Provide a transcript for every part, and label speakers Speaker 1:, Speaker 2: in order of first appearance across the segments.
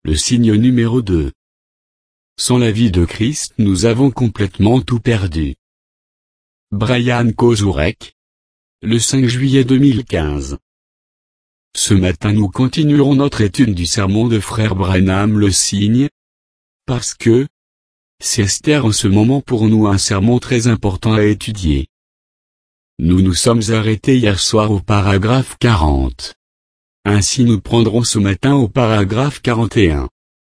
Speaker 1: Le signe numéro 2. Sans la vie de Christ nous avons complètement tout perdu. Brian Kozurek. Le 5 juillet 2015. Ce matin nous continuerons notre étude du sermon de Frère Branham le signe. Parce que c'est Esther en ce moment pour nous un sermon très important à étudier. Nous nous sommes arrêtés hier soir au paragraphe 40. Ainsi nous prendrons ce matin au paragraphe 41.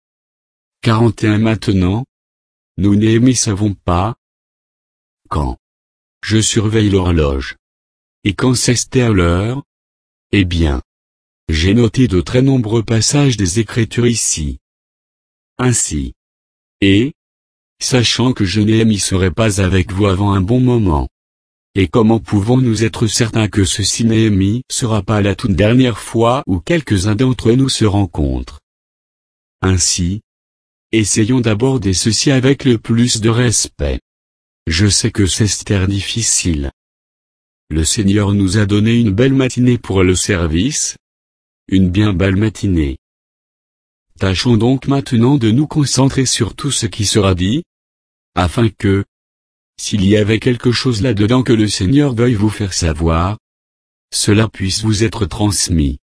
Speaker 1: 41 maintenant. Nous Néhémie savons pas. Quand je surveille l'horloge. Et quand c'est l'heure? Eh bien, j'ai noté de très nombreux passages des Écritures ici. Ainsi. Et, sachant que je Néhémie serai pas avec vous avant un bon moment. Et comment pouvons-nous être certains que ceci Néhémie sera pas la toute dernière fois où quelques-uns d'entre nous se rencontrent? Ainsi, essayons d'aborder ceci avec le plus de respect. Je sais que c'est difficile. Le Seigneur nous a donné une belle matinée pour le service. Une bien belle matinée. Tâchons donc maintenant de nous concentrer sur tout ce qui sera dit, afin que, s'il y avait quelque chose là-dedans que le Seigneur veuille vous faire savoir, cela puisse vous être transmis.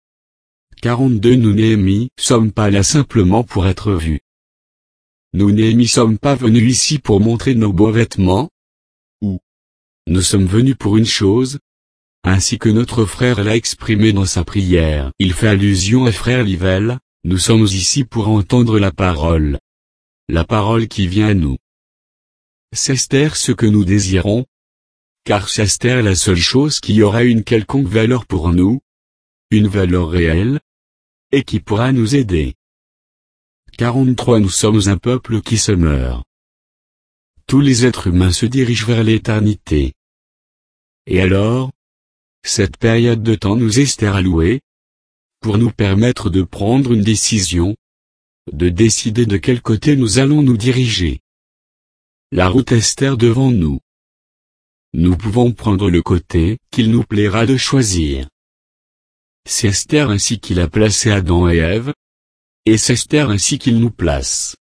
Speaker 1: 42 Nous Néhémie sommes pas là simplement pour être vus. Nous Néhémie sommes pas venus ici pour montrer nos beaux vêtements. Ou, nous sommes venus pour une chose, ainsi que notre frère l'a exprimé dans sa prière. Il fait allusion à frère Livelle, nous sommes ici pour entendre la parole. La parole qui vient à nous. C'est ce que nous désirons. Car c'est la seule chose qui aura une quelconque valeur pour nous. Une valeur réelle. Et qui pourra nous aider. 43 Nous sommes un peuple qui se meurt. Tous les êtres humains se dirigent vers l'éternité. Et alors, cette période de temps nous est allouée, pour nous permettre de prendre une décision, de décider de quel côté nous allons nous diriger. La route est devant nous. Nous pouvons prendre le côté qu'il nous plaira de choisir. C'est Esther ainsi qu'il a placé Adam et Ève, et c'est Esther ainsi qu'il nous place.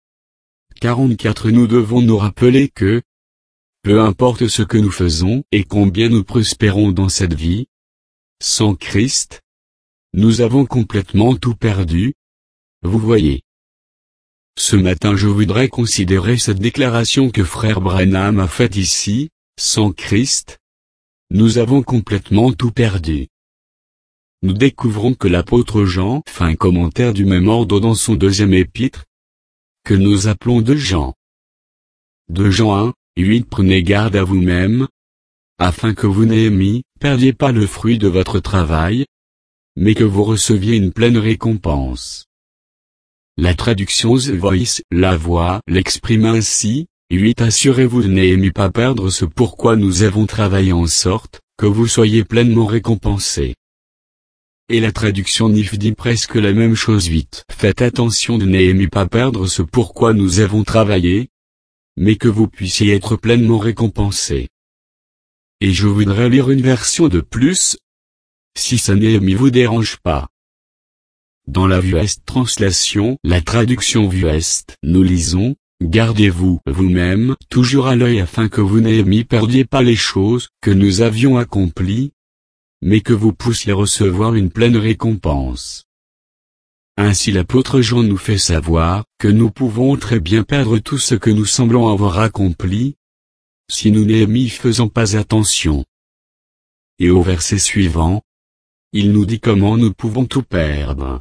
Speaker 1: 44 Nous devons nous rappeler que, peu importe ce que nous faisons et combien nous prospérons dans cette vie, sans Christ, nous avons complètement tout perdu. Vous voyez. Ce matin je voudrais considérer cette déclaration que Frère Branham a faite ici, sans Christ, nous avons complètement tout perdu. Nous découvrons que l'apôtre Jean fait un commentaire du même ordre dans son deuxième épître, que nous appelons de Jean. De Jean 1, 8 Prenez garde à vous-même, afin que vous Néhémie, perdiez pas le fruit de votre travail, mais que vous receviez une pleine récompense. La traduction The Voice, la voix, l'exprime ainsi, 8 Assurez-vous de Néhémie pas perdre ce pourquoi nous avons travaillé en sorte, que vous soyez pleinement récompensés. Et la traduction NIF dit presque la même chose 8 Faites attention de Néhémie pas perdre ce pourquoi nous avons travaillé, mais que vous puissiez être pleinement récompensés. Et je voudrais lire une version de plus, si ça Néhémie vous dérange pas. Dans la Vuest Translation, la traduction Vuest, nous lisons, Gardez-vous vous-même toujours à l'œil afin que vous Néhémie perdiez pas les choses que nous avions accomplies, mais que vous puissiez recevoir une pleine récompense. Ainsi l'apôtre Jean nous fait savoir que nous pouvons très bien perdre tout ce que nous semblons avoir accompli, si nous Néhémie faisons pas attention. Et au verset suivant, il nous dit comment nous pouvons tout perdre.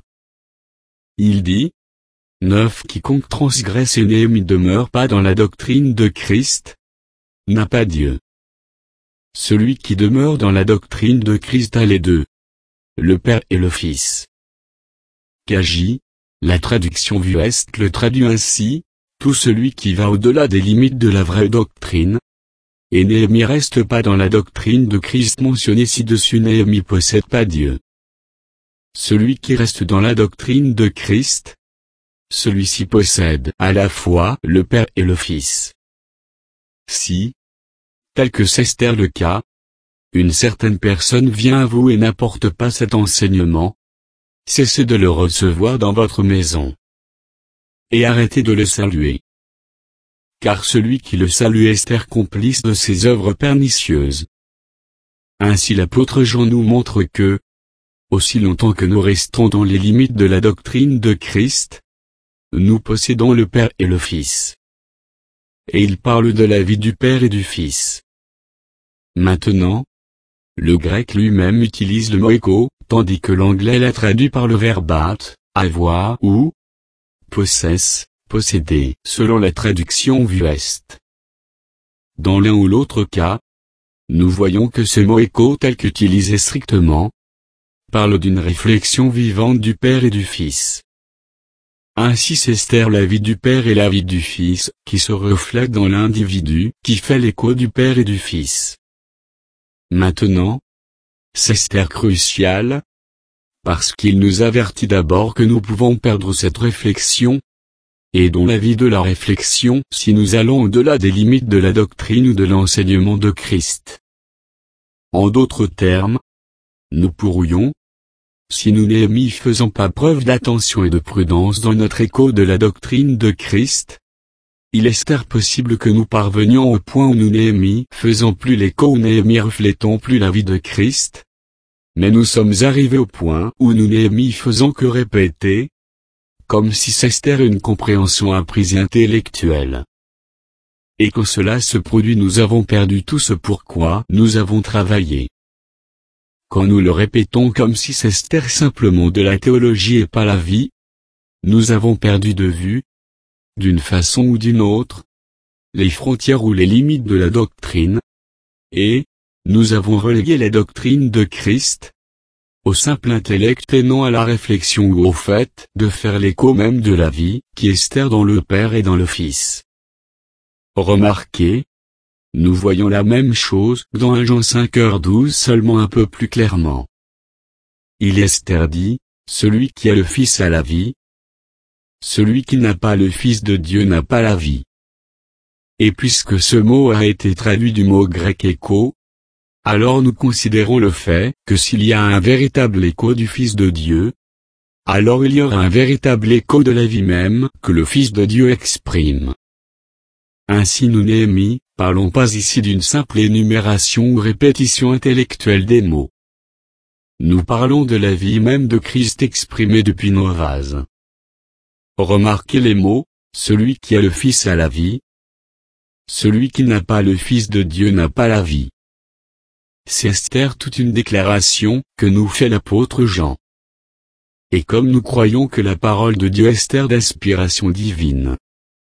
Speaker 1: Il dit, 9 Quiconque transgresse et Néhémie demeure pas dans la doctrine de Christ, n'a pas Dieu. Celui qui demeure dans la doctrine de Christ a les deux, le Père et le Fils. Kaji, la traduction Vuest le traduit ainsi, tout celui qui va au-delà des limites de la vraie doctrine. Et Néhémie reste pas dans la doctrine de Christ mentionnée ci-dessus Néhémie possède pas Dieu. Celui qui reste dans la doctrine de Christ, celui-ci possède à la fois le Père et le Fils. Si, tel que c'est le cas, une certaine personne vient à vous et n'apporte pas cet enseignement, cessez de le recevoir dans votre maison. et arrêtez de le saluer. Car celui qui le salue est Esther, complice de ses œuvres pernicieuses. Ainsi l'apôtre Jean nous montre que, aussi longtemps que nous restons dans les limites de la doctrine de Christ, nous possédons le Père et le Fils. Et il parle de la vie du Père et du Fils. Maintenant, le grec lui-même utilise le mot écho, tandis que l'anglais l'a traduit par le verbe avoir ou possess, posséder, selon la traduction Vuest. Dans l'un ou l'autre cas, nous voyons que ce mot écho tel qu'utilisé strictement, parle d'une réflexion vivante du Père et du Fils. Ainsi s'estère la vie du Père et la vie du Fils, qui se reflètent dans l'individu, qui fait l'écho du Père et du Fils. Maintenant, c'est crucial, parce qu'il nous avertit d'abord que nous pouvons perdre cette réflexion, et dont la vie de la réflexion si nous allons au-delà des limites de la doctrine ou de l'enseignement de Christ. En d'autres termes, nous pourrions, si nous n'y faisons pas preuve d'attention et de prudence dans notre écho de la doctrine de Christ, il est possible que nous parvenions au point où nous n'y faisons plus l'écho ou n'y reflétons plus la vie de Christ, mais nous sommes arrivés au point où nous n'y faisons que répéter, comme si c'était une compréhension apprise et intellectuelle. Et quand cela se produit, nous avons perdu tout ce pourquoi nous avons travaillé. Quand nous le répétons comme si c'était simplement de la théologie et pas la vie, nous avons perdu de vue, d'une façon ou d'une autre, les frontières ou les limites de la doctrine, et nous avons relégué la doctrine de Christ au simple intellect et non à la réflexion ou au fait de faire l'écho même de la vie qui est dans le Père et dans le Fils. Remarquez, nous voyons la même chose dans 1 Jean 5h12 seulement un peu plus clairement. Il est dit, celui qui a le Fils a la vie. Celui qui n'a pas le Fils de Dieu n'a pas la vie. Et puisque ce mot a été traduit du mot grec écho, alors nous considérons le fait que s'il y a un véritable écho du Fils de Dieu, alors il y aura un véritable écho de la vie même que le Fils de Dieu exprime. Ainsi nous parlons pas ici d'une simple énumération ou répétition intellectuelle des mots. Nous parlons de la vie même de Christ exprimée depuis nos vases. Remarquez les mots, celui qui a le Fils a la vie. Celui qui n'a pas le Fils de Dieu n'a pas la vie. C'est toute une déclaration que nous fait l'apôtre Jean. Et comme nous croyons que la parole de Dieu est d'inspiration divine,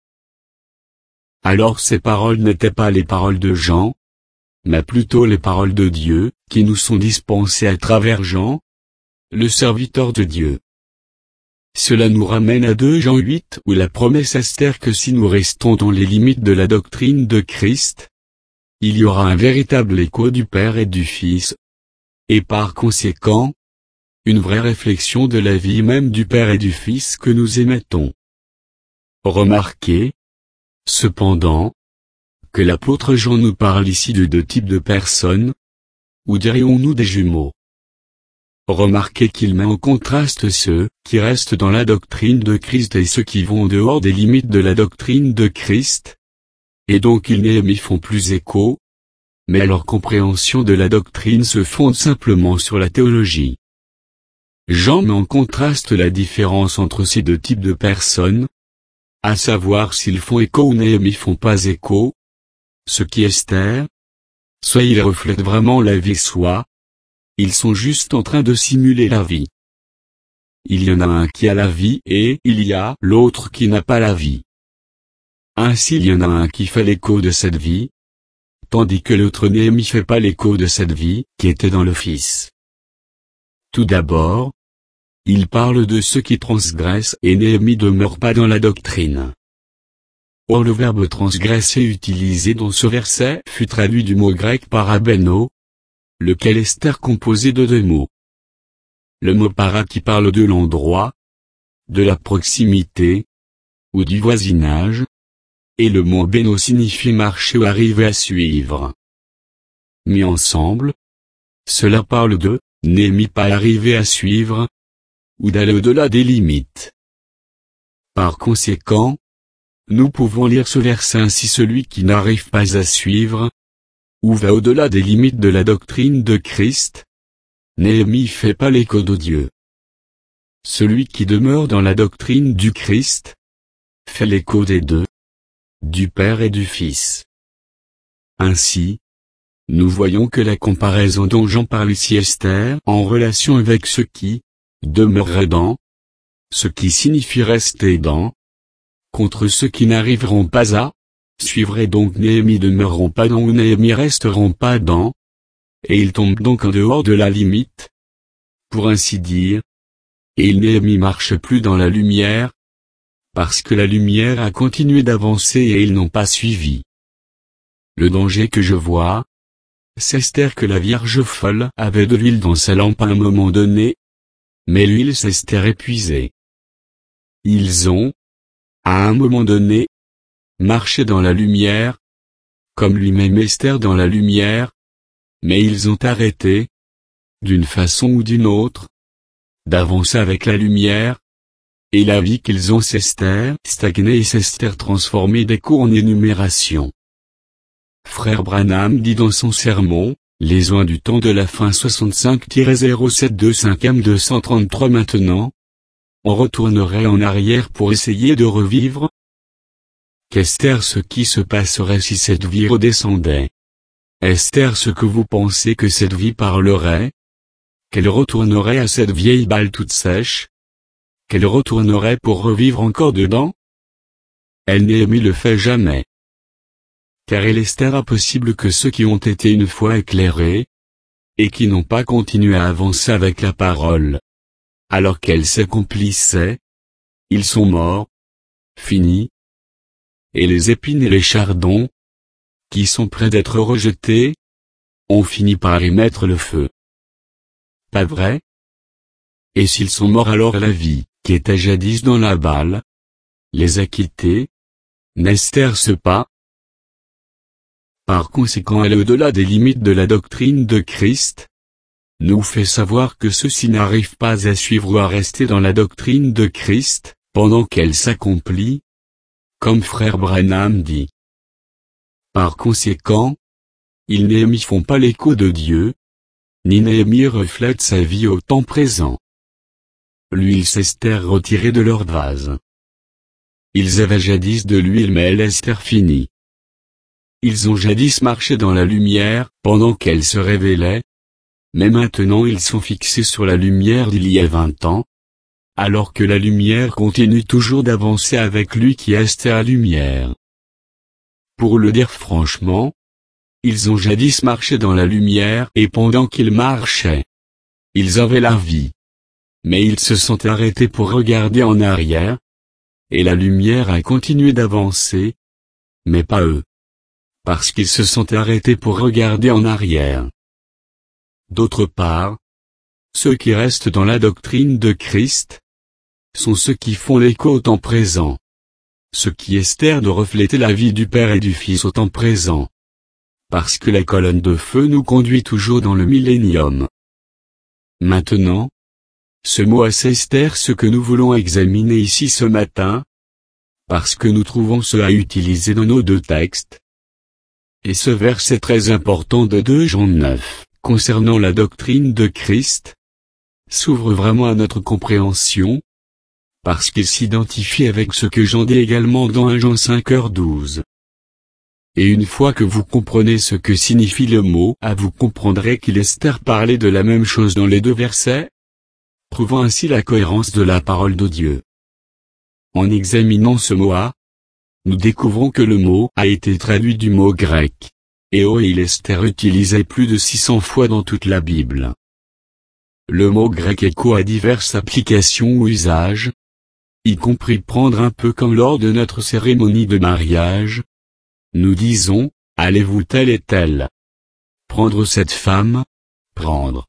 Speaker 1: alors ces paroles n'étaient pas les paroles de Jean, mais plutôt les paroles de Dieu, qui nous sont dispensées à travers Jean, le serviteur de Dieu. Cela nous ramène à 2 Jean 8 où la promesse est que si nous restons dans les limites de la doctrine de Christ, il y aura un véritable écho du Père et du Fils, et par conséquent, une vraie réflexion de la vie même du Père et du Fils que nous émettons. Remarquez, cependant, que l'apôtre Jean nous parle ici de 2 types de personnes, ou dirions-nous des jumeaux. Remarquez qu'il met en contraste ceux qui restent dans la doctrine de Christ et ceux qui vont en dehors des limites de la doctrine de Christ, et donc ils n'y font plus écho, mais leur compréhension de la doctrine se fonde simplement sur la théologie. Jean met en contraste la différence entre ces 2 types de personnes, à savoir s'ils font écho ou n'y font pas écho, ce qui est soit ils reflètent vraiment la vie soit, ils sont juste en train de simuler la vie. Il y en a un qui a la vie et il y a l'autre qui n'a pas la vie. Ainsi il y en a un qui fait l'écho de cette vie, tandis que l'autre n'y fait pas l'écho de cette vie qui était dans le Fils. Tout d'abord, il parle de ceux qui transgressent et n'y demeurent pas dans la doctrine. Or le verbe transgresser utilisé dans ce verset fut traduit du mot grec parabeno, lequel est composé de 2 mots. Le mot para qui parle de l'endroit, de la proximité, ou du voisinage, et le mot beno signifie marcher ou arriver à suivre. Mis ensemble, cela parle de n'est pas arriver à suivre, ou d'aller au-delà des limites. Par conséquent, nous pouvons lire ce verset ainsi: celui qui n'arrive pas à suivre, ou va au-delà des limites de la doctrine de Christ, Néhémie fait pas l'écho de Dieu. Celui qui demeure dans la doctrine du Christ, fait l'écho des deux, du Père et du Fils. Ainsi, nous voyons que la comparaison dont Jean parle ici Esther en relation avec ceux qui demeureraient dans, ce qui signifie rester dans, contre ceux qui n'arriveront pas à suivre, et donc Néhémie demeureront pas dans ou Néhémie resteront pas dans, et ils tombent donc en dehors de la limite, pour ainsi dire, et Néhémie marche plus dans la lumière, parce que la lumière a continué d'avancer et ils n'ont pas suivi. Le danger que je vois, c'est Esther que la Vierge folle avait de l'huile dans sa lampe à un moment donné, mais l'huile s'est épuisée. Ils ont, à un moment donné, marché dans la lumière, comme lui-même Esther dans la lumière, mais ils ont arrêté, d'une façon ou d'une autre, d'avancer avec la lumière, et la vie qu'ils ont s'est stagnée et s'est transformée d'écho en énumération. Frère Branham dit dans son sermon, Les oins du temps de la fin 65-0725 233 maintenant, on retournerait en arrière pour essayer de revivre. Qu'Esther, ce qui se passerait si cette vie redescendait? Esther, ce que vous pensez que cette vie parlerait? Qu'elle retournerait à cette vieille balle toute sèche? Qu'elle retournerait pour revivre encore dedans? Elle Néhémie le fait jamais. Car il est impossible que ceux qui ont été une fois éclairés, et qui n'ont pas continué à avancer avec la parole, alors qu'elle s'accomplissait, ils sont morts, finis. Et les épines et les chardons, qui sont près d'être rejetés, ont fini par y mettre le feu. Pas vrai? Et s'ils sont morts, alors la vie, qui était jadis dans la balle, les a quittés, n'est-ce pas? Par conséquent, elle est au-delà des limites de la doctrine de Christ, nous fait savoir que ceux-ci n'arrivent pas à suivre ou à rester dans la doctrine de Christ, pendant qu'elle s'accomplit, comme frère Branham dit. Par conséquent, ils Néhémie font pas l'écho de Dieu, ni Néhémie reflète sa vie au temps présent. L'huile s'est retirée de leur vase. Ils avaient jadis de l'huile, mais elle est finie. Ils ont jadis marché dans la lumière, pendant qu'elle se révélait, mais maintenant ils sont fixés sur la lumière d'il y a 20 ans, alors que la lumière continue toujours d'avancer avec lui qui est la lumière. Pour le dire franchement, ils ont jadis marché dans la lumière et pendant qu'ils marchaient, ils avaient la vie. Mais ils se sont arrêtés pour regarder en arrière, et la lumière a continué d'avancer, mais pas eux. Parce qu'ils se sont arrêtés pour regarder en arrière. D'autre part, ceux qui restent dans la doctrine de Christ, sont ceux qui font l'écho au temps présent. Ceux qui espèrent de refléter la vie du Père et du Fils au temps présent. Parce que la colonne de feu nous conduit toujours dans le millénium. Maintenant, ce mot assester ce que nous voulons examiner ici ce matin, parce que nous trouvons cela à utiliser dans nos deux textes. Et ce verset très important de 2 Jean 9, concernant la doctrine de Christ, s'ouvre vraiment à notre compréhension, parce qu'il s'identifie avec ce que Jean dit également dans 1 Jean 5h12. Et une fois que vous comprenez ce que signifie le mot, vous comprendrez qu'il est parlé de la même chose dans les deux versets, prouvant ainsi la cohérence de la parole de Dieu. En examinant ce mot nous découvrons que le mot a été traduit du mot grec, et il est utilisé plus de 600 fois dans toute la Bible. Le mot grec écho a diverses applications ou usages, y compris prendre un peu comme lors de notre cérémonie de mariage. Nous disons, allez-vous telle et telle. Prendre cette femme, prendre.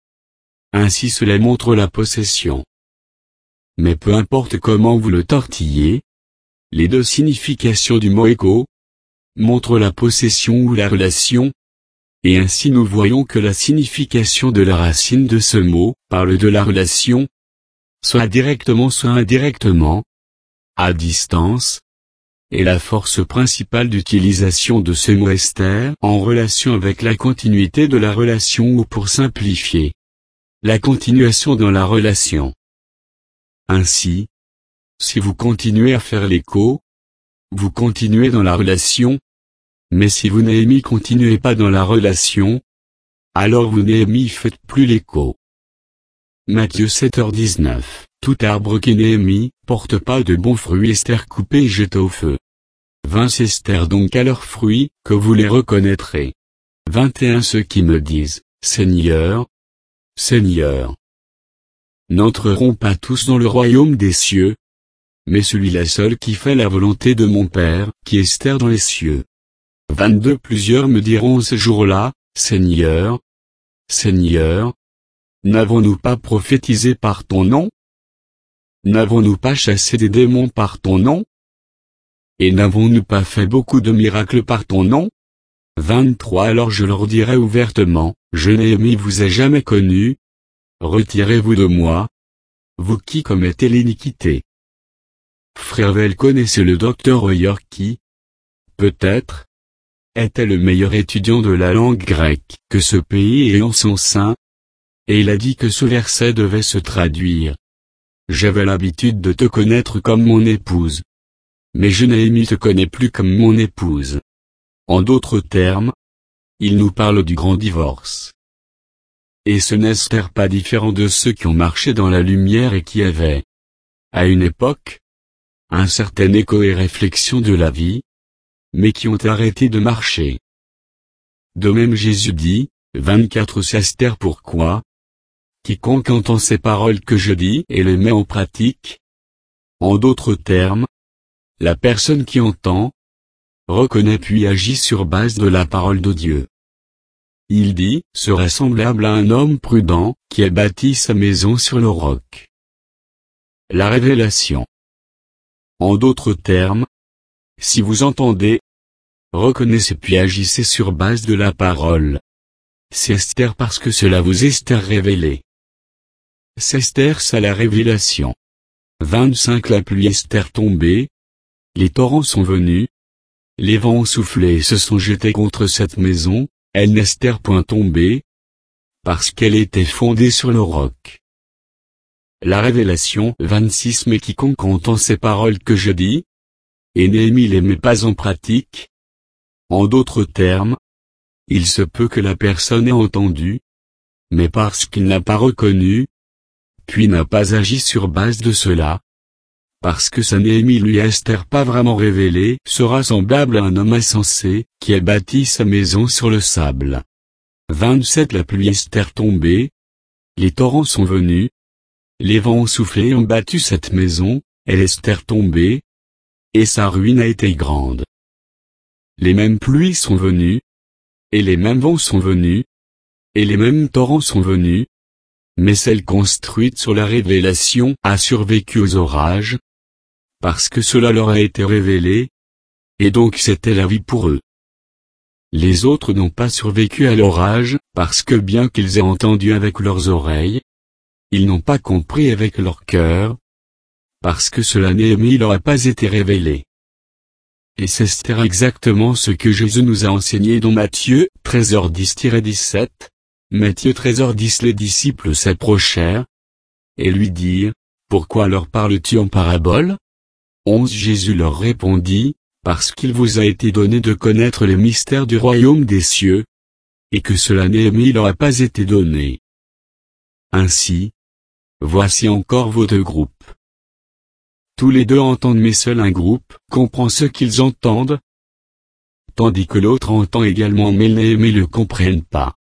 Speaker 1: Ainsi cela montre la possession. Mais peu importe comment vous le tortillez, les deux significations du mot écho montrent la possession ou la relation, et ainsi nous voyons que la signification de la racine de ce mot parle de la relation, soit directement soit indirectement, à distance, est la force principale d'utilisation de ce mot Esther en relation avec la continuité de la relation ou pour simplifier, la continuation dans la relation. Ainsi, si vous continuez à faire l'écho, vous continuez dans la relation, mais si vous Néhémie continuez pas dans la relation, alors vous Néhémie faites plus l'écho. Matthieu 7h19. Tout arbre qui Néhémie porte pas de bons fruits Esther coupée et jetée au feu. Vince Esther donc à leurs fruits, que vous les reconnaîtrez. 21 Ceux qui me disent, Seigneur, Seigneur, n'entreront pas tous dans le royaume des cieux, mais celui-là seul qui fait la volonté de mon Père, qui est Esther dans les cieux. 22 Plusieurs me diront ce jour-là, Seigneur, Seigneur, n'avons-nous pas prophétisé par ton nom? N'avons-nous pas chassé des démons par ton nom? Et n'avons-nous pas fait beaucoup de miracles par ton nom? 23 Alors je leur dirai ouvertement, je Néhémie vous ai jamais connu. Retirez-vous de moi, vous qui commettez l'iniquité. Frère, connaissez le docteur Hoyer qui, peut-être, était le meilleur étudiant de la langue grecque que ce pays ait en son sein, et il a dit que ce verset devait se traduire. J'avais l'habitude de te connaître comme mon épouse. Mais je Néhémie te connais plus comme mon épouse. En d'autres termes, il nous parle du grand divorce. Et ce n'est Esther pas différent de ceux qui ont marché dans la lumière et qui avaient, à une époque, un certain écho et réflexion de la vie, mais qui ont arrêté de marcher. De même Jésus dit, 24 C'est Esther pourquoi? Quiconque entend ces paroles que je dis et les met en pratique. En d'autres termes, la personne qui entend, reconnaît puis agit sur base de la parole de Dieu. Il dit, serait semblable à un homme prudent, qui a bâti sa maison sur le roc. La révélation. En d'autres termes, si vous entendez, reconnaissez puis agissez sur base de la parole. C'est Esther parce que cela vous est révélé. C'est Esther ça la révélation. 25 La pluie Esther tombée. Les torrents sont venus. Les vents ont soufflé et se sont jetés contre cette maison, elle n'Esther point tombée, parce qu'elle était fondée sur le roc. La révélation 26 Mais quiconque entend ces paroles que je dis, et Néhémie les met pas en pratique. En d'autres termes, il se peut que la personne ait entendu, mais parce qu'il n'a pas reconnu, puis n'a pas agi sur base de cela, parce que sa Néhémie lui a Esther pas vraiment révélé, sera semblable à un homme insensé, qui a bâti sa maison sur le sable. 27 La pluie Esther tombée. Les torrents sont venus. Les vents ont soufflé et ont battu cette maison, elle Esther tombée. Et sa ruine a été grande. Les mêmes pluies sont venues. Et les mêmes vents sont venus. Et les mêmes torrents sont venus. Mais celle construite sur la révélation a survécu aux orages, parce que cela leur a été révélé, et donc c'était la vie pour eux. Les autres n'ont pas survécu à l'orage, parce que bien qu'ils aient entendu avec leurs oreilles, ils n'ont pas compris avec leur cœur, parce que cela Néhémie leur a pas été révélé. Et c'est exactement ce que Jésus nous a enseigné dans Matthieu 13h10-17. Matthieu 13h10 Les disciples s'approchèrent, et lui dirent, pourquoi leur parles-tu en parabole? 11 Jésus leur répondit, parce qu'il vous a été donné de connaître les mystères du royaume des cieux, et que cela Néhémie leur a pas été donné. Ainsi, voici encore vos deux groupes. Tous les deux entendent mais seul un groupe comprend ce qu'ils entendent, tandis que l'autre entend également mais Néhémie ne le comprennent pas.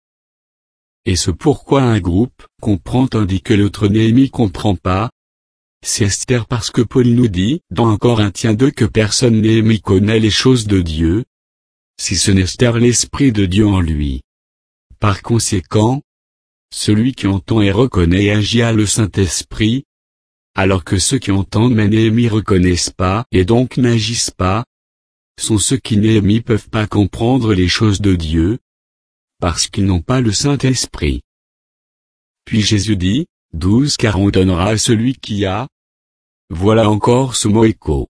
Speaker 1: Et ce pourquoi un groupe comprend tandis que l'autre Néhémie comprend pas, c'est Esther parce que Paul nous dit, dans 1 Corinthiens 2 que personne Néhémie connaît les choses de Dieu, si ce n'est Esther l'Esprit de Dieu en lui. Par conséquent, celui qui entend et reconnaît et agit a le Saint-Esprit, alors que ceux qui entendent mais Néhémie reconnaissent pas et donc n'agissent pas, sont ceux qui Néhémie peuvent pas comprendre les choses de Dieu, parce qu'ils n'ont pas le Saint-Esprit. Puis Jésus dit, 12 Car on donnera à celui qui a, Voilà encore ce mot écho.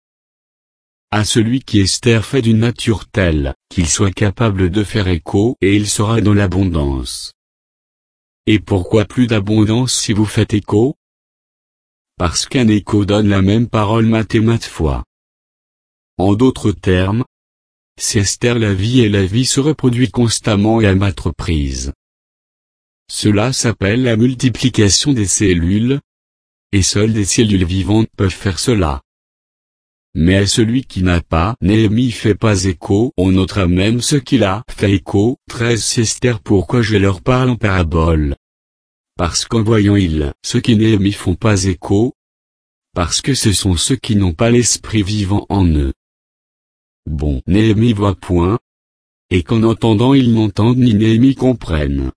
Speaker 1: À celui qui Esther fait d'une nature telle, qu'il soit capable de faire écho et il sera dans l'abondance. Et pourquoi plus d'abondance si vous faites écho? Parce qu'un écho donne la même parole maintes et maintes fois. En d'autres termes, si Esther la vie se reproduit constamment et à maintes reprises. Cela s'appelle la multiplication des cellules, et seules des cellules vivantes peuvent faire cela. Mais à celui qui n'a pas, Néhémie fait pas écho, on notera même ce qu'il a fait écho. 13 Esther pourquoi je leur parle en parabole. Parce qu'en voyant ceux qui Néhémie font pas écho, parce que ce sont ceux qui n'ont pas l'esprit vivant en eux. Bon, Néhémie voit point, et qu'en entendant ils n'entendent ni Néhémie comprennent.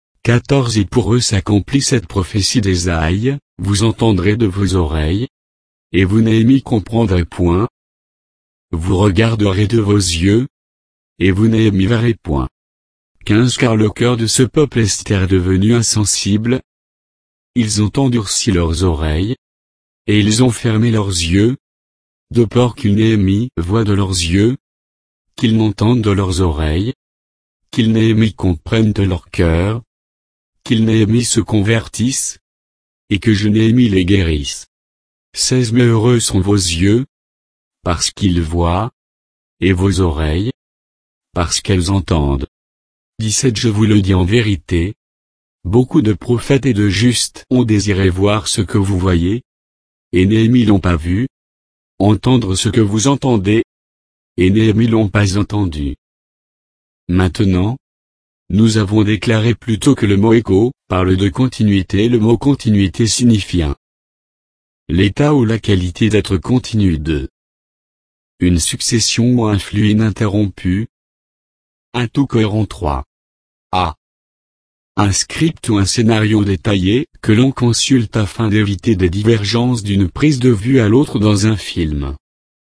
Speaker 1: 14 Et pour eux s'accomplit cette prophétie d'Ésaïe, vous entendrez de vos oreilles, et vous Néhémie comprendrez point. Vous regarderez de vos yeux, et vous Néhémie verrez point. 15 Car le cœur de ce peuple est devenu insensible. Ils ont endurci leurs oreilles, et ils ont fermé leurs yeux, de peur qu'ils Néhémie voient de leurs yeux, qu'ils n'entendent de leurs oreilles, qu'ils Néhémie comprennent de leur cœur, qu'ils Néhémie se convertissent, et que je Néhémie les guérisse. 16 Mais heureux sont vos yeux, parce qu'ils voient, et vos oreilles, parce qu'elles entendent. 17 Je vous le dis en vérité, beaucoup de prophètes et de justes ont désiré voir ce que vous voyez, et Néhémie l'ont pas vu, entendre ce que vous entendez, et Néhémie l'ont pas entendu. Maintenant, nous avons déclaré plutôt que le mot écho parle de continuité. Le mot continuité signifie l'état ou la qualité d'être continu de une succession ou un flux ininterrompu, un tout cohérent. 3. A. Un script ou un scénario détaillé que l'on consulte afin d'éviter des divergences d'une prise de vue à l'autre dans un film.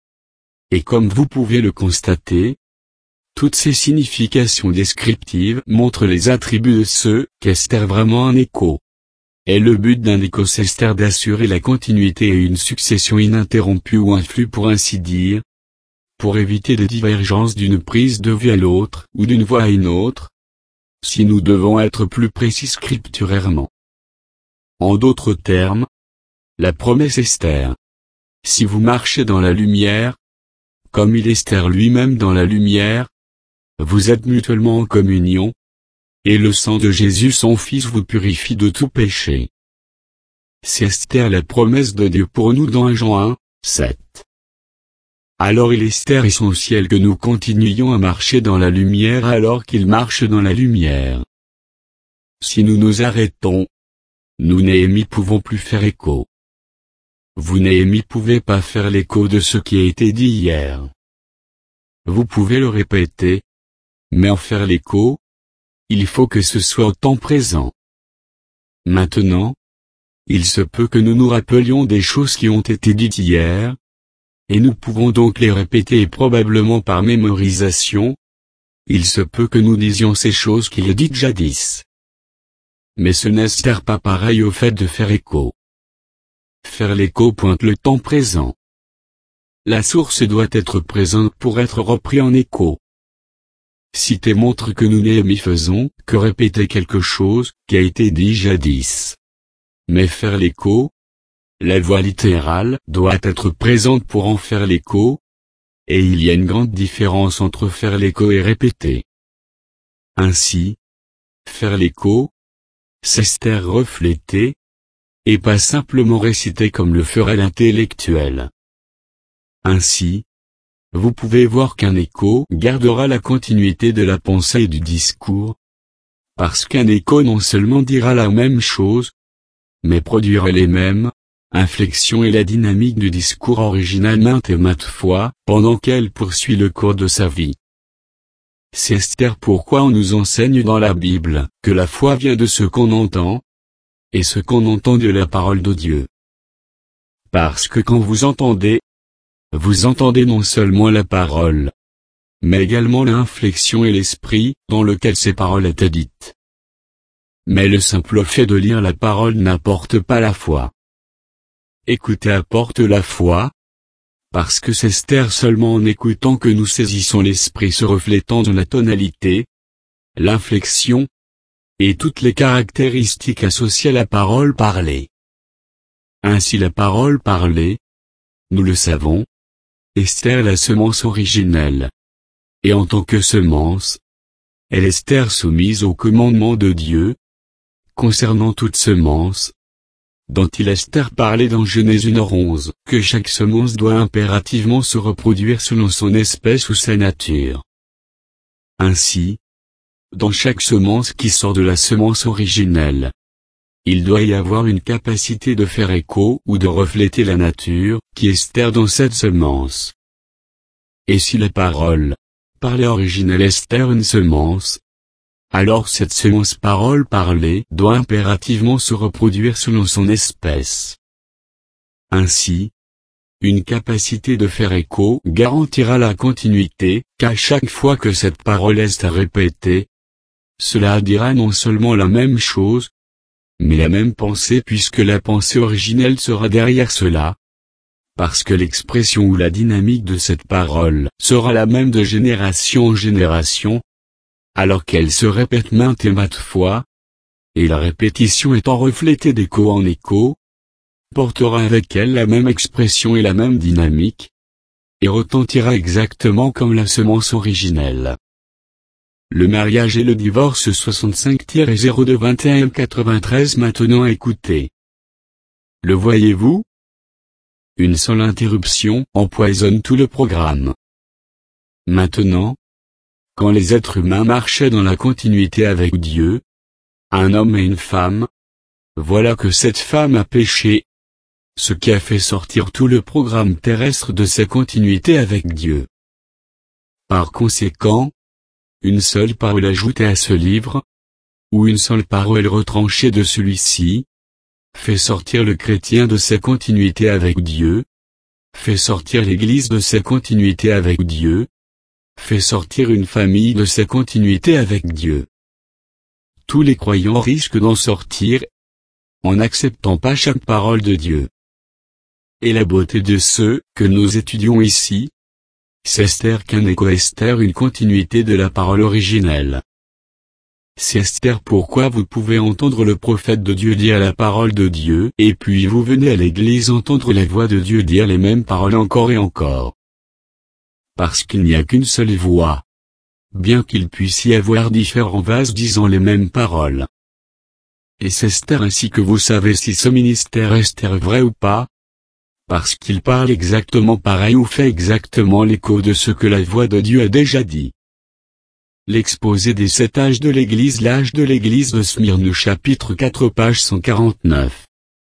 Speaker 1: Et comme vous pouvez le constater, toutes ces significations descriptives montrent les attributs de ceux qu'Esther vraiment un écho. Et le but d'un écho c'est d'assurer la continuité et une succession ininterrompue ou un flux pour ainsi dire, pour éviter des divergences d'une prise de vue à l'autre ou d'une voix à une autre, si nous devons être plus précis scripturairement. En d'autres termes, la promesse Esther. Si vous marchez dans la lumière, comme il Esther lui-même dans la lumière, vous êtes mutuellement en communion, et le sang de Jésus son Fils vous purifie de tout péché. C'est Esther la promesse de Dieu pour nous dans Jean 1, 7. Alors il Esther essentiel que nous continuions à marcher dans la lumière alors qu'il marche dans la lumière. Si nous nous arrêtons, nous Néhémie pouvons plus faire écho. Vous Néhémie pouvez pas faire l'écho de ce qui a été dit hier. Vous pouvez le répéter, mais en faire l'écho, il faut que ce soit au temps présent. Maintenant, il se peut que nous nous rappelions des choses qui ont été dites hier, et nous pouvons donc les répéter et probablement par mémorisation, il se peut que nous disions ces choses qu'il a dites jadis. Mais ce n'est pas pareil au fait de faire écho. Faire l'écho pointe le temps présent. La source doit être présente pour être repris en écho. Citer montre que nous Néhémie faisons que répéter quelque chose qui a été dit jadis. Mais faire l'écho, la voix littérale doit être présente pour en faire l'écho, et il y a une grande différence entre faire l'écho et répéter. Ainsi, faire l'écho, c'est Esther refléter, et pas simplement réciter comme le ferait l'intellectuel. Ainsi, vous pouvez voir qu'un écho gardera la continuité de la pensée et du discours, parce qu'un écho non seulement dira la même chose, mais produira les mêmes inflexions et la dynamique du discours original maintes et maintes fois, pendant qu'elle poursuit le cours de sa vie. C'est Esther pourquoi on nous enseigne dans la Bible que la foi vient de ce qu'on entend, et ce qu'on entend de la parole de Dieu. Parce que quand vous entendez non seulement la parole, mais également l'inflexion et l'esprit dans lequel ces paroles étaient dites. Mais le simple fait de lire la parole n'apporte pas la foi. Écouter apporte la foi. Parce que c'est Esther seulement en écoutant que nous saisissons l'esprit se reflétant dans la tonalité, l'inflexion, et toutes les caractéristiques associées à la parole parlée. Ainsi la parole parlée, nous le savons, Esther est la semence originelle. Et en tant que semence, elle est Esther soumise au commandement de Dieu, concernant toute semence, dont il Esther parlait dans Genèse 1:11, que chaque semence doit impérativement se reproduire selon son espèce ou sa nature. Ainsi, dans chaque semence qui sort de la semence originelle, il doit y avoir une capacité de faire écho ou de refléter la nature, qui est Esther dans cette semence. Et si la parole, parlée originelle Esther une semence, alors cette semence parole parlée doit impérativement se reproduire selon son espèce. Ainsi, une capacité de faire écho garantira la continuité, qu'à chaque fois que cette parole est répétée, cela dira non seulement la même chose, mais la même pensée puisque la pensée originelle sera derrière cela. Parce que l'expression ou la dynamique de cette parole sera la même de génération en génération, alors qu'elle se répète maintes et maintes fois, et la répétition étant reflétée d'écho en écho, portera avec elle la même expression et la même dynamique, et retentira exactement comme la semence originelle. Le mariage et le divorce 65-02-21-93 maintenant écoutez. Le voyez-vous? Une seule interruption empoisonne tout le programme. Maintenant, quand les êtres humains marchaient dans la continuité avec Dieu, un homme et une femme, voilà que cette femme a péché, ce qui a fait sortir tout le programme terrestre de sa continuité avec Dieu. Par conséquent, une seule parole ajoutée à ce livre, ou une seule parole retranchée de celui-ci, fait sortir le chrétien de sa continuité avec Dieu, fait sortir l'Église de sa continuité avec Dieu, fait sortir une famille de sa continuité avec Dieu. Tous les croyants risquent d'en sortir, en n'acceptant pas chaque parole de Dieu. Et la beauté de ceux que nous étudions ici, c'est Esther qu'un écho Esther une continuité de la parole originelle. C'est Esther pourquoi vous pouvez entendre le prophète de Dieu dire la parole de Dieu et puis vous venez à l'église entendre la voix de Dieu dire les mêmes paroles encore et encore. Parce qu'il n'y a qu'une seule voix. Bien qu'il puisse y avoir différents vases disant les mêmes paroles. Et c'est Esther ainsi que vous savez si ce ministère Esther est vrai ou pas. Parce qu'il parle exactement pareil ou fait exactement l'écho de ce que la voix de Dieu a déjà dit. L'exposé des 7 âges de l'Église. L'âge de l'Église de Smyrne chapitre 4 page 149.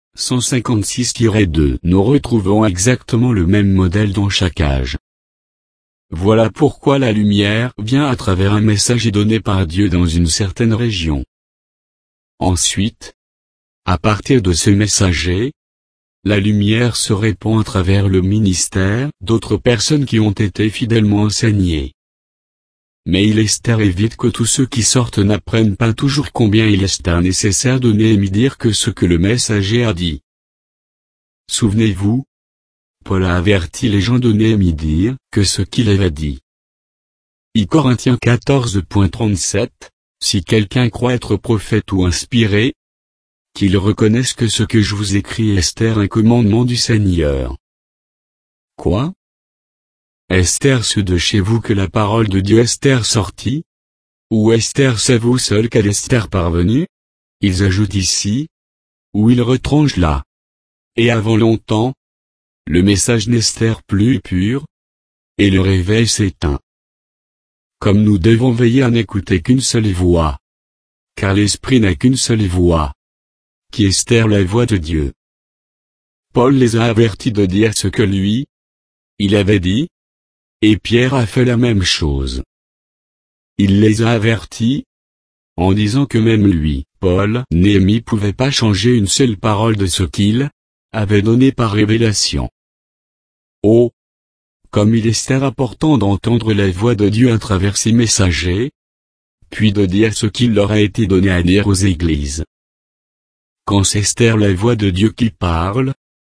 Speaker 1: 156-2. Nous retrouvons exactement le même modèle dans chaque âge. Voilà pourquoi la lumière vient à travers un messager donné par Dieu dans une certaine région. Ensuite, à partir de ce messager, la lumière se répand à travers le ministère d'autres personnes qui ont été fidèlement enseignées. Mais il Esther évite que tous ceux qui sortent n'apprennent pas toujours combien il est nécessaire de Néhémie dire que ce que le messager a dit. Souvenez-vous, Paul a averti les gens de Néhémie dire que ce qu'il avait dit. I Corinthiens 14.37, si quelqu'un croit être prophète ou inspiré, qu'il reconnaisse que ce que je vous écris est Esther un commandement du Seigneur. Quoi? Esther ceux de chez vous que la parole de Dieu Esther sortit? Ou Esther c'est vous seul qu'à Esther parvenue? Ils ajoutent ici, ou ils retranchent là. Et avant longtemps, le message n'Esther plus pur, et le réveil s'éteint. Comme nous devons veiller à n'écouter qu'une seule voix. Car l'esprit n'a qu'une seule voix. Qui est Esther la voix de Dieu. Paul les a avertis de dire ce que lui, il avait dit, et Pierre a fait la même chose. Il les a avertis, en disant que même lui, Paul, Néhémie pouvait pas changer une seule parole de ce qu'il avait donné par révélation. Oh! Comme il est Esther important d'entendre la voix de Dieu à travers ses messagers, puis de dire ce qu'il leur a été donné à dire aux églises. Quand c'est Esther la voix de Dieu qui parle,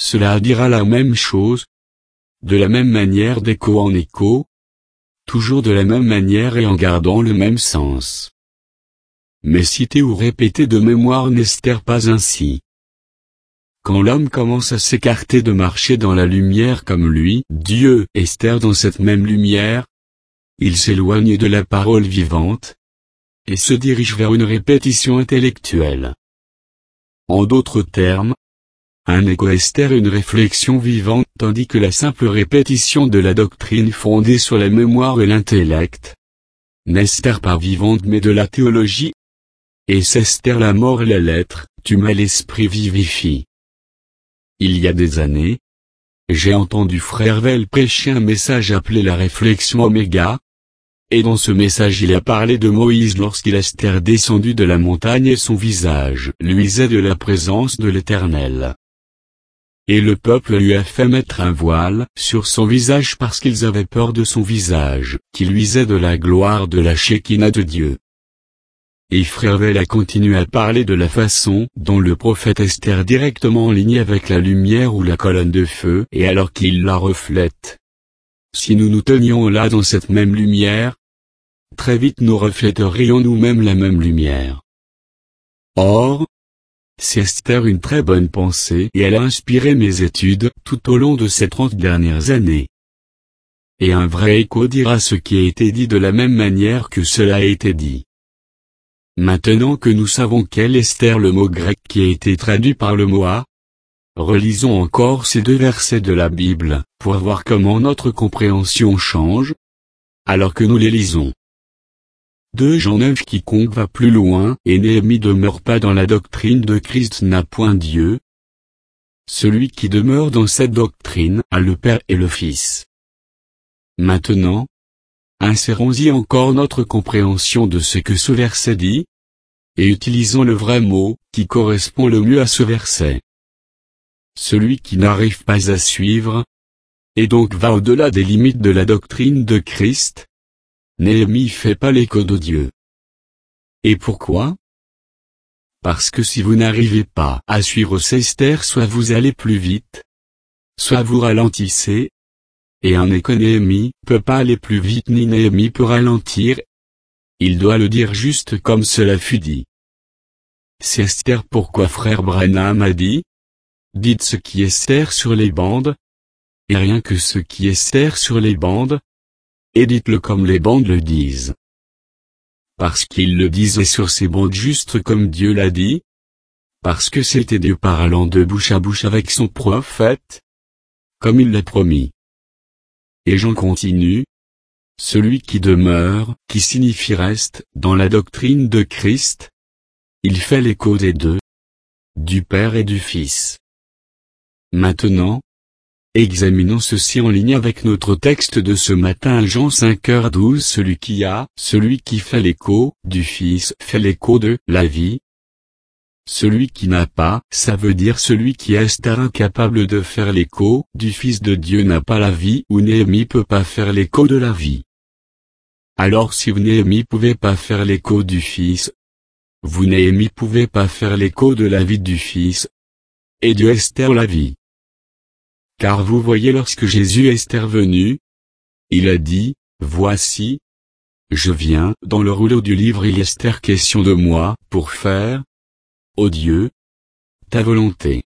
Speaker 1: cela dira la même chose, de la même manière d'écho en écho, toujours de la même manière et en gardant le même sens. Mais citer ou répéter de mémoire n'est pas ainsi. Quand l'homme commence à s'écarter de marcher dans la lumière comme lui, Dieu, Esther dans cette même lumière, il s'éloigne de la parole vivante, et se dirige vers une répétition intellectuelle. En d'autres termes, un écho Esther une réflexion vivante tandis que la simple répétition de la doctrine fondée sur la mémoire et l'intellect, n'Esther pas vivante mais de la théologie, et s'Esther la mort et la lettre, tu m'as l'esprit vivifie. Il y a des années, j'ai entendu Frère Vel prêcher un message appelé la réflexion Oméga, et dans ce message il a parlé de Moïse lorsqu'il Esther descendu de la montagne et son visage luisait de la présence de l'Éternel. Et le peuple lui a fait mettre un voile sur son visage parce qu'ils avaient peur de son visage, qui luisait de la gloire de la Shekinah de Dieu. Et Frère Vel a continué à parler de la façon dont le prophète Esther directement en ligne avec la lumière ou la colonne de feu et alors qu'il la reflète. Si nous nous tenions là dans cette même lumière, très vite nous reflèterions nous-mêmes la même lumière. Or, c'est Esther une très bonne pensée et elle a inspiré mes études tout au long de ces 30 dernières années. Et un vrai écho dira ce qui a été dit de la même manière que cela a été dit. Maintenant que nous savons quel Esther le mot grec qui a été traduit par le mot a, relisons encore ces deux versets de la Bible, pour voir comment notre compréhension change, alors que nous les lisons. 2 Jean 9 Quiconque va plus loin et Néhémie demeure pas dans la doctrine de Christ n'a point Dieu. Celui qui demeure dans cette doctrine a le Père et le Fils. Maintenant, insérons-y encore notre compréhension de ce que ce verset dit, et utilisons le vrai mot, qui correspond le mieux à ce verset. Celui qui n'arrive pas à suivre, et donc va au-delà des limites de la doctrine de Christ, Néhémie fait pas l'écho de Dieu. Et pourquoi? Parce que si vous n'arrivez pas à suivre Esther, soit vous allez plus vite, soit vous ralentissez, et un écho Néhémie peut pas aller plus vite ni Néhémie peut ralentir. Il doit le dire juste comme cela fut dit. C'est Esther pourquoi Frère Branham a dit, dites ce qui est Esther sur les bandes, et rien que ce qui est Esther sur les bandes, et dites-le comme les bandes le disent. Parce qu'il le disait sur ces bandes juste comme Dieu l'a dit, parce que c'était Dieu parlant de bouche à bouche avec son prophète, comme il l'a promis. Et j'en continue. Celui qui demeure, qui signifie reste, dans la doctrine de Christ, il fait l'écho des deux, du Père et du Fils. Maintenant, examinons ceci en ligne avec notre texte de ce matin Jean 5h12 celui qui fait l'écho, du Fils fait l'écho de la vie. Celui qui n'a pas, ça veut dire celui qui est incapable de faire l'écho, du Fils de Dieu n'a pas la vie ou Néhémie peut pas faire l'écho de la vie. Alors si vous Néhémie pouvez pas faire l'écho du Fils, vous Néhémie pouvez pas faire l'écho de la vie du Fils, et Dieu Esther la vie. Car vous voyez lorsque Jésus est venu, il a dit, voici, je viens, dans le rouleau du livre il est question de moi, pour faire, ô Dieu, ta volonté.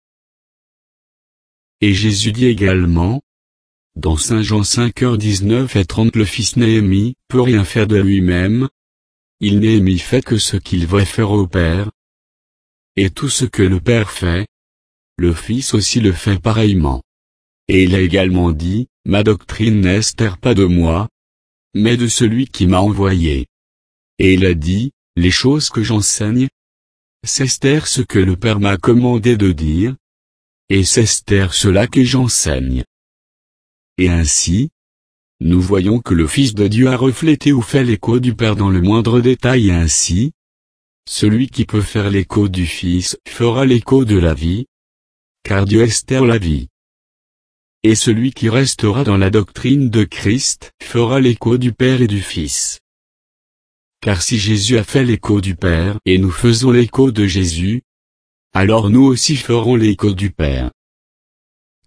Speaker 1: Et Jésus dit également, dans Saint Jean 5h19 et 30 le fils Néhémie peut rien faire de lui-même, il Néhémie fait que ce qu'il veut faire au Père. Et tout ce que le Père fait, le Fils aussi le fait pareillement. Et il a également dit, ma doctrine n'est pas de moi, mais de celui qui m'a envoyé. Et il a dit, les choses que j'enseigne, c'est ce que le Père m'a commandé de dire, et c'est cela que j'enseigne. Et ainsi, nous voyons que le Fils de Dieu a reflété ou fait l'écho du Père dans le moindre détail et ainsi, celui qui peut faire l'écho du Fils fera l'écho de la vie, car Dieu est la vie. Et celui qui restera dans la doctrine de Christ fera l'écho du Père et du Fils. Car si Jésus a fait l'écho du Père et nous faisons l'écho de Jésus, alors nous aussi ferons l'écho du Père.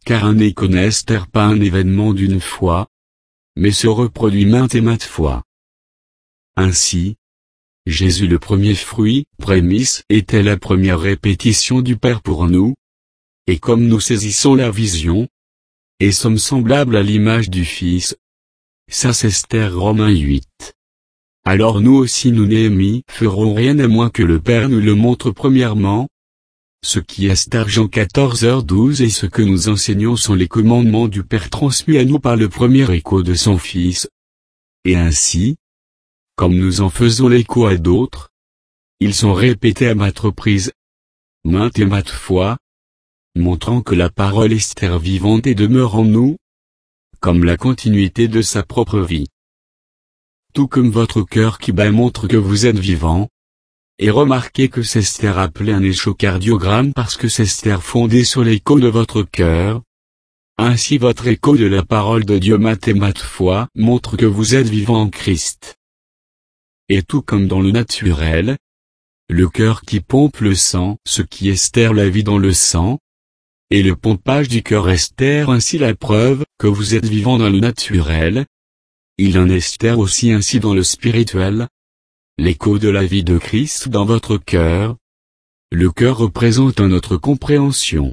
Speaker 1: car un écho n'est pas un événement d'une fois, mais se reproduit maintes et maintes fois. Ainsi, Jésus le premier fruit, prémisse, était la première répétition du Père pour nous, et comme nous saisissons la vision, et sommes semblables à l'image du Fils. Ça c'est Esther Romains 8. Alors nous aussi nous Néhémie ferons rien à moins que le Père nous le montre premièrement. Ce qui est Esther Jean 14h12 et ce que nous enseignons sont les commandements du Père transmis à nous par le premier écho de son Fils. Et ainsi, comme nous en faisons l'écho à d'autres, ils sont répétés à maintes reprises, maintes et maintes fois, montrant que la parole Esther vivante et demeure en nous, comme la continuité de sa propre vie. Tout comme votre cœur qui bat montre que vous êtes vivant. Et remarquez que c'est Esther appelé un échocardiogramme parce que c'est Esther fondé sur l'écho de votre cœur. Ainsi votre écho de la parole de Dieu maintes et maintes fois montre que vous êtes vivant en Christ. Et tout comme dans le naturel, le cœur qui pompe le sang, ce qui Esther la vie dans le sang, et le pompage du cœur Esther ainsi la preuve que vous êtes vivant dans le naturel. Il en Esther aussi ainsi dans le spirituel. L'écho de la vie de Christ dans votre cœur. Le cœur représente notre compréhension.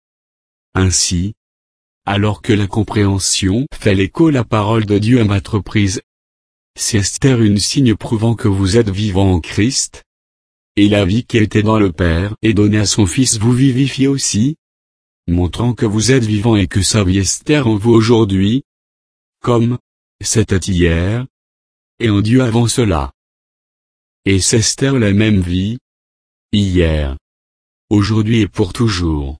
Speaker 1: Ainsi, alors que la compréhension fait l'écho la parole de Dieu à maintes reprises, c'est Esther une signe prouvant que vous êtes vivant en Christ. Et la vie qui était dans le Père et donnée à son Fils vous vivifie aussi, montrant que vous êtes vivant et que sa vie Esther en vous aujourd'hui, comme c'était hier, et en Dieu avant cela. Et c'est Esther la même vie, hier, aujourd'hui et pour toujours.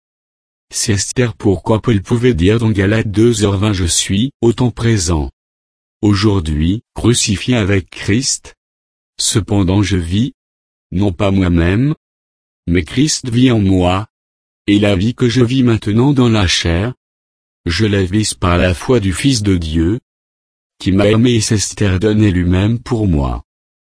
Speaker 1: C'est Esther pourquoi Paul pouvait dire dans Galates 2h20 je suis, au temps présent. Aujourd'hui, crucifié avec Christ. Cependant je vis, non pas moi-même, mais Christ vit en moi, et la vie que je vis maintenant dans la chair, je la vis par la foi du Fils de Dieu, qui m'a aimé et s'est donné lui-même pour moi.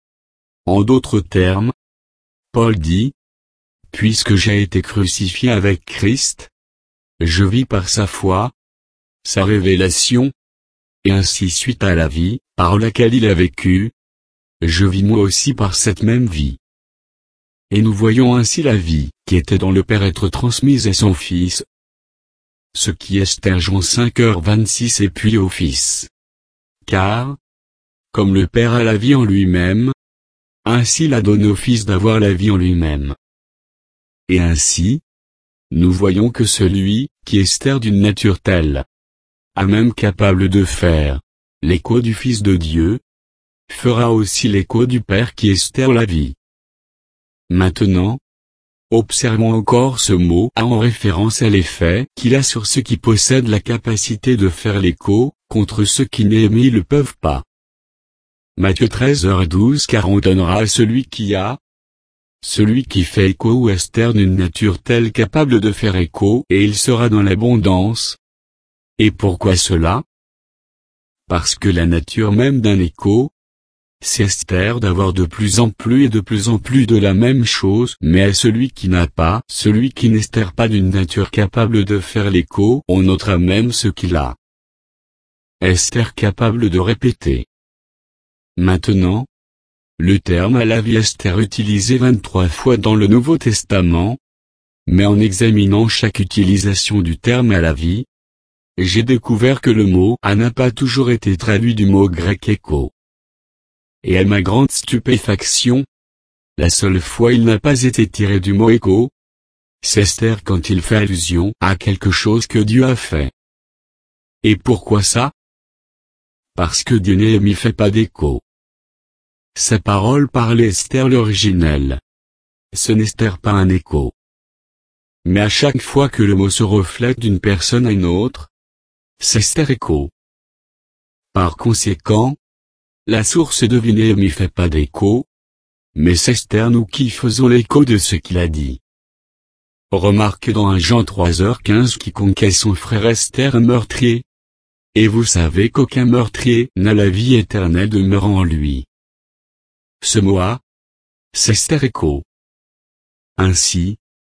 Speaker 1: En d'autres termes, Paul dit, puisque j'ai été crucifié avec Christ, je vis par sa foi, sa révélation, et ainsi suite à la vie, par laquelle il a vécu, je vis moi aussi par cette même vie. Et nous voyons ainsi la vie, qui était dans le Père être transmise à son Fils. Ce qui est Esther Jean 5h26 et puis au Fils. Car, comme le Père a la vie en lui-même, ainsi il a donné au Fils d'avoir la vie en lui-même. Et ainsi, nous voyons que celui, qui est Esther d'une nature telle, à même capable de faire l'écho du Fils de Dieu, fera aussi l'écho du Père qui est Esther la vie. Maintenant, observons encore ce mot A en référence à l'effet qu'il a sur ceux qui possèdent la capacité de faire l'écho, contre ceux qui Néhémie le peuvent pas. Matthieu 13h12 car on donnera à celui qui a, celui qui fait écho ou Esther d'une nature telle capable de faire écho et il sera dans l'abondance. Et pourquoi cela? Parce que la nature même d'un écho, c'est Esther d'avoir de plus en plus et de plus en plus de la même chose, mais à celui qui n'a pas, celui qui n'Esther pas d'une nature capable de faire l'écho, on notera même ce qu'il a. Esther capable de répéter. Maintenant, le terme à la vie Esther utilisé 23 fois dans le Nouveau Testament, mais en examinant chaque utilisation du terme à la vie, j'ai découvert que le mot A n'a pas toujours été traduit du mot grec écho. Et à ma grande stupéfaction, la seule fois il n'a pas été tiré du mot écho, c'est Esther quand il fait allusion à quelque chose que Dieu a fait. Et pourquoi ça? Parce que Dieu Néhémie fait pas d'écho. Sa parole parle Esther l'originel. Ce n'est Esther pas un écho. Mais à chaque fois que le mot se reflète d'une personne à une autre, c'est Esther écho. Par conséquent, la source de vie Néhémie fait pas d'écho, mais c'est Esther nous qui faisons l'écho de ce qu'il a dit. Remarque dans 1 Jean 3h15 quiconque est son frère Esther est meurtrier. Et vous savez qu'aucun meurtrier n'a la vie éternelle demeurant en lui. Ce mot A, c'est Esther écho. Ainsi,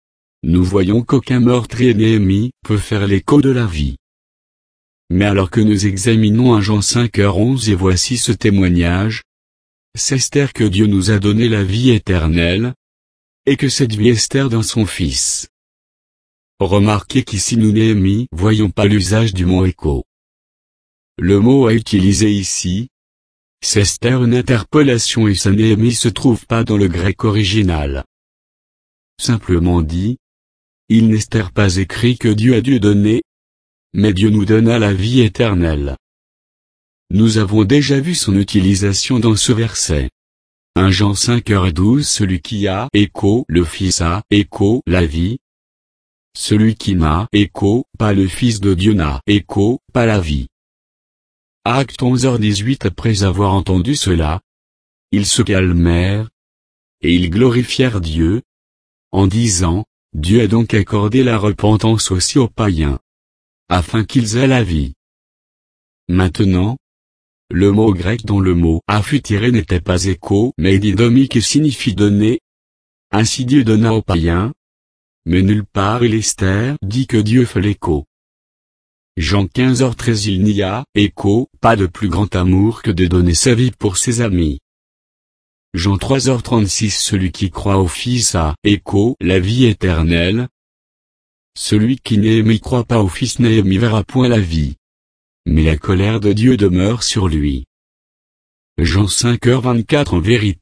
Speaker 1: nous voyons qu'aucun meurtrier Néhémie peut faire l'écho de la vie. Mais alors que nous examinons 1 Jean 5h11 et voici ce témoignage, c'est Esther que Dieu nous a donné la vie éternelle, et que cette vie Esther dans son Fils. Remarquez qu'ici nous Néhémie voyons pas l'usage du mot écho. Le mot à utiliser ici, c'est Esther une interpellation et ce Néhémie se trouve pas dans le grec original. Simplement dit, il n'est pas écrit que Dieu a dû donner, mais Dieu nous donna la vie éternelle. Nous avons déjà vu son utilisation dans ce verset. 1 Jean 5h12 celui qui a écho le Fils a écho la vie. Celui qui n'a écho pas le Fils de Dieu n'a écho pas la vie. Acte 11h18 après avoir entendu cela, ils se calmèrent, et ils glorifièrent Dieu, en disant, Dieu a donc accordé la repentance aussi aux païens, afin qu'ils aient la vie. Maintenant, le mot grec dont le mot a fut tiré n'était pas écho mais didomi qui signifie donner. Ainsi Dieu donna aux païens, mais nulle part il Esther dit que Dieu fait l'écho. Jean 15h13 il n'y a, écho, pas de plus grand amour que de donner sa vie pour ses amis. Jean 3h36 celui qui croit au Fils a, écho, la vie éternelle. Celui qui Néhémie croit pas au Fils Néhémie verra point la vie. Mais la colère de Dieu demeure sur lui. Jean 5h24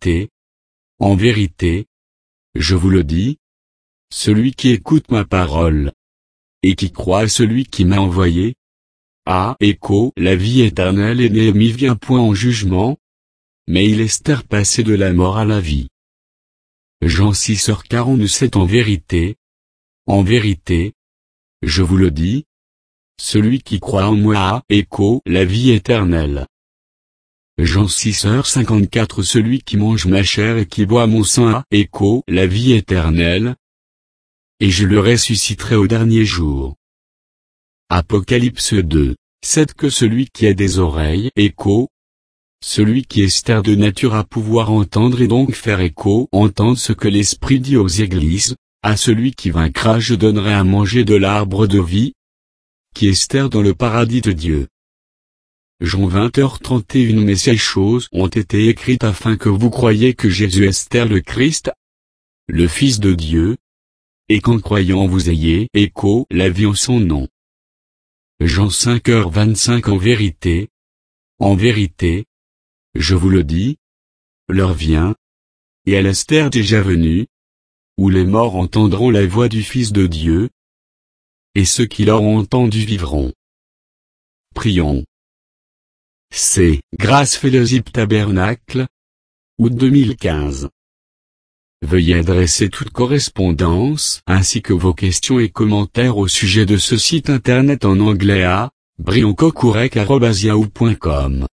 Speaker 1: en vérité, je vous le dis, celui qui écoute ma parole, et qui croit à celui qui m'a envoyé, a écho la vie éternelle et Néhémie vient point en jugement, mais il est passé de la mort à la vie. Jean 6h47 en vérité, je vous le dis, celui qui croit en moi a écho la vie éternelle. Jean 6h54 celui qui mange ma chair et qui boit mon sang a écho la vie éternelle, et je le ressusciterai au dernier jour. Apocalypse 2:7 que celui qui a des oreilles écho, celui qui est de nature à pouvoir entendre et donc faire écho entende ce que l'Esprit dit aux églises, à celui qui vaincra je donnerai à manger de l'arbre de vie, qui est dans le paradis de Dieu. Jean 20h31 mais ces choses ont été écrites afin que vous croyiez que Jésus est le Christ, le Fils de Dieu, et qu'en croyant vous ayez écho la vie en son nom. Jean 5h25 en vérité, je vous le dis, l'heure vient, et elle est déjà venue, où les morts entendront la voix du Fils de Dieu, et ceux qui l'auront entendu vivront. Prions. C'est Grâce Fellowship Tabernacle, août 2015. Veuillez adresser toute correspondance ainsi que vos questions et commentaires au sujet de ce site internet en anglais à brioncocourec@yahoo.com.